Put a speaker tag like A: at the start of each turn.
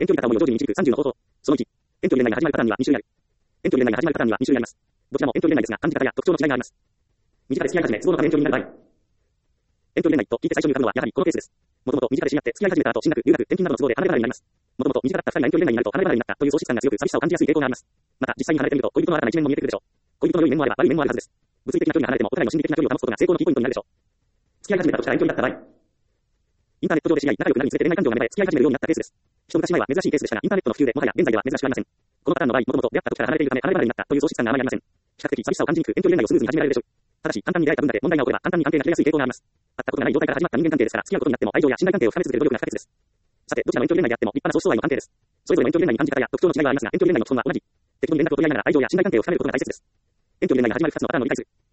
A: 遠距離片思いを上手に導く30の方法。その1、遠距離恋愛が始まるパターンには2種類ある。遠距離恋愛が始まるパターンには2種類あります。どちらも遠距離恋愛ですが、感じ方や特徴の違いがあります。身近で付き合い始め、都合のため遠距離になる場合。遠距離恋愛と聞いて最初に浮かぶのはやはりこのケースです。もともと身近で知り合って付き合い始めた後、進学、留学、転勤などの都合で離れ離れになります。もともと身近だった2人が遠距離恋愛になると離れ離れになったという喪失感が強く寂しさを感じやすい傾向があります。また、実際に離れてみると恋人の新たな一面も見えてくるでしょう。恋人の良い面もあれば悪い面もあるはずです。物理的な距離が離れてもお互いの心理的な距離を保つことが成功のキーポイントになるでしょう。付き合い始めたとしたら遠距離だった場合。インターネット上で知り合い、仲良くなるにつれて恋愛感情が芽生え、付き合い始めるようになったケースです。一昔前は珍しいケースでしたが、インターネットの普及でもはや現在では珍しくありません。このパターンの場合、もともと出会った時から離れているため離れ離れになったという喪失感があまりありません。比較的寂しさを感じにくく遠距離恋愛をスムーズに始められるでしょう。ただし、簡単に出会えた分だけ問題が起これば簡単に関係が切れやすい傾向があります。会ったことがない状態から始まった人間関係ですから、付き合うことになっても愛情や信頼関係を深め続ける努力が不可欠です。さて、どちらも遠距離恋愛であっても立派な相思相愛の関係です。それぞれの遠距離恋愛に感じ方や特徴の違いはありますが、遠距離恋愛の基本は同じ。適度に連絡を取り合いながら愛情や信頼関係を深めることが大切です。遠距離恋愛が始まる2つのパターンを理解する。